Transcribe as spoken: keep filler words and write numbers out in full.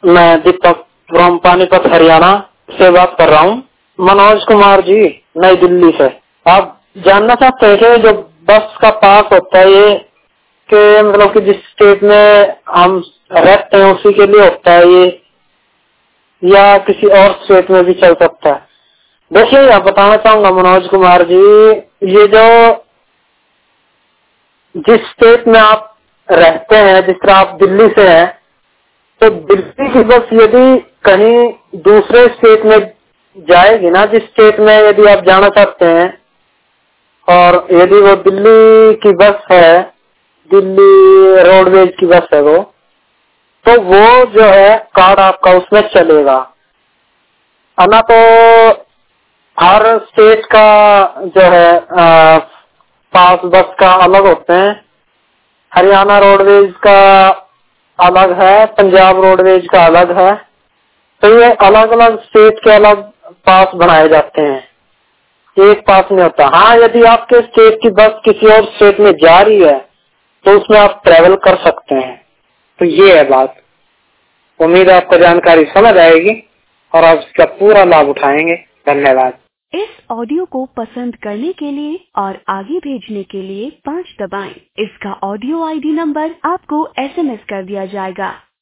मैं दीपक फ्रॉम पानीपत हरियाणा से बात कर रहा हूँ। मनोज कुमार जी, नई दिल्ली से। आप जानना चाहते हैं कि जो बस का पास होता है ये कि मतलब कि जिस स्टेट में हम रहते हैं उसी के लिए होता है ये, या किसी और स्टेट में भी चल सकता है? देखिए, यहाँ बताना चाहूंगा मनोज कुमार जी, ये जो जिस स्टेट में आप रहते हैं, जिस तरह आप दिल्ली से हैं, तो दिल्ली की बस यदि कहीं दूसरे स्टेट में जाएगी ना, जिस स्टेट में यदि आप जाना चाहते हैं, और यदि वो दिल्ली की बस है, दिल्ली रोडवेज की बस है वो, तो वो जो है कार्ड आपका उसमें चलेगा। अन्ना तो हर स्टेट का जो है आ, पास बस का अलग होते हैं। हरियाणा रोडवेज का अलग है, पंजाब रोडवेज का अलग है। तो ये अलग अलग स्टेट के अलग पास बनाए जाते हैं, एक पास नहीं होता। हाँ, यदि आपके स्टेट की बस किसी और स्टेट में जा रही है तो उसमें आप ट्रेवल कर सकते हैं। तो ये है बात। उम्मीद है आपको जानकारी समझ आएगी और आप इसका पूरा लाभ उठाएंगे। धन्यवाद। इस ऑडियो को पसंद करने के लिए और आगे भेजने के लिए पाँच दबाएं। इसका ऑडियो आईडी नंबर आपको एसएमएस कर दिया जाएगा।